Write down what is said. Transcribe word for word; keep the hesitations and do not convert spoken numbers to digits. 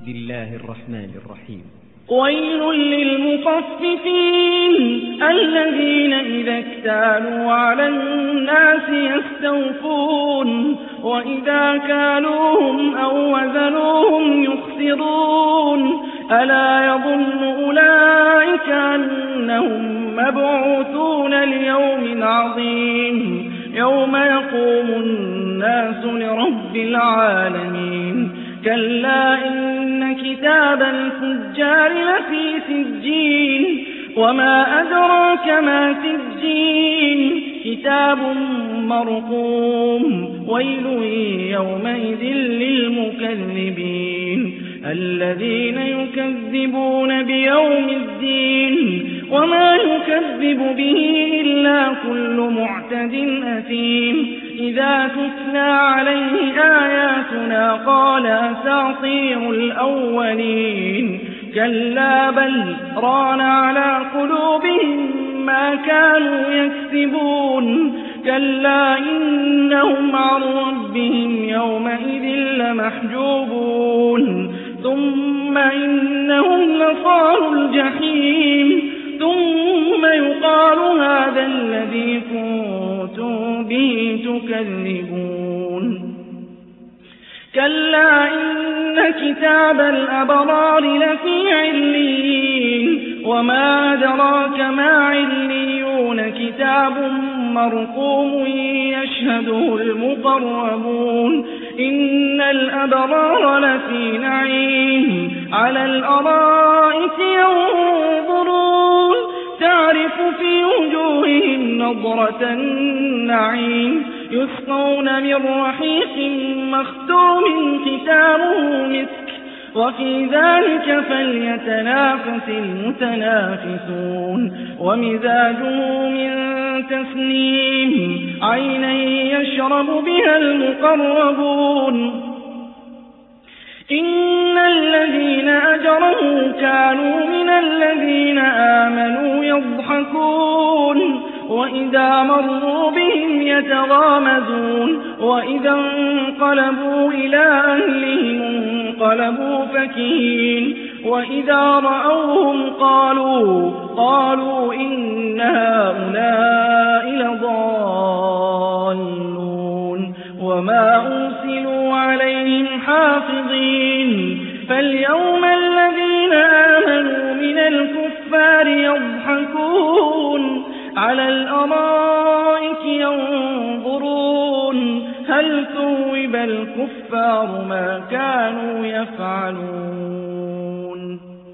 بسم الله الرحمن الرحيم. ويل للمطففين الذين إذا اكتالوا على الناس يستوفون وإذا كالوهم أو وزنوهم يخسرون ألا يظن أولئك أنهم مبعوثون ليوم عظيم يوم يقوم الناس لرب العالمين كلا إن كتاب الفجار لفي سجين وما أدراك ما سجين كتاب مرقوم ويل يومئذ للمكذبين الذين يكذبون بيوم الدين وما يكذب به إلا كل معتد أثيم إذا تتلى عليه آياتنا قال أساطير الأولين كلا بل ران على قلوبهم ما كانوا يكسبون كلا إنهم عن ربهم يومئذ لمحجوبون ثم إنهم لصالوا الجحيم ثم يقال هذا الذي كنتم به تكذبون كلا إن كتاب الأبرار لفي عليين وما أدراك ما عليون كتاب مرقوم يشهده المقربون إن الأبرار لفي نعيم على الأرائك ينظرون تعرف في وجوههم نضرة النعيم يسقون من رحيق مختوم ختامه مسك وفي ذلك فليتنافس المتنافسون ومزاجه من تسنيم عينا يشرب بها المقربون إن الذين أجرموا كانوا من الذين آمنوا يضحكون وإذا مروا بهم يتغامزون وإذا انقلبوا إلى أهلهم انقلبوا فكهين وإذا رأوهم قالوا قالوا إن هؤلاء لضالون وما أرسلوا عليهم حافظين فاليوم الذين آمنوا من الكفار يضحكون على الأرائك ينظرون هل ثوب الكفار ما كانوا يفعلون.